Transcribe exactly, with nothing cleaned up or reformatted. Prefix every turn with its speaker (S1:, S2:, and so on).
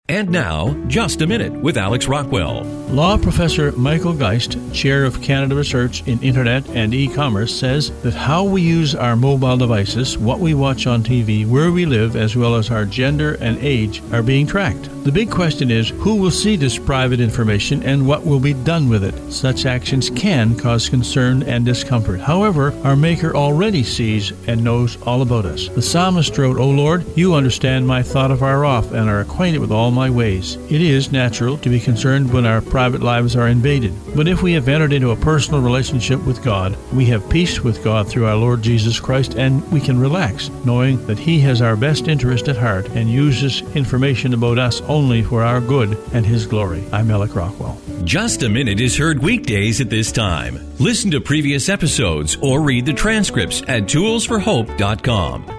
S1: And now, Just a Minute with Alex Rockwell.
S2: Law professor Michael Geist, chair of Canada Research in Internet and E-commerce, says that how we use our mobile devices, what we watch on T V, where we live, as well as our gender and age are being tracked. The big question is, who will see this private information and what will be done with it? Such actions can cause concern and discomfort. However, our Maker already sees and knows all about us. The psalmist wrote, "O Lord, you understand my thought afar off and are acquainted with all my ways." It is natural to be concerned when our private lives are invaded. But if we have entered into a personal relationship with God, we have peace with God through our Lord Jesus Christ, and we can relax, knowing that He has our best interest at heart and uses information about us only for our good and His glory. I'm Alex Rockwell.
S1: Just a Minute is heard weekdays at this time. Listen to previous episodes or read the transcripts at tools for hope dot com.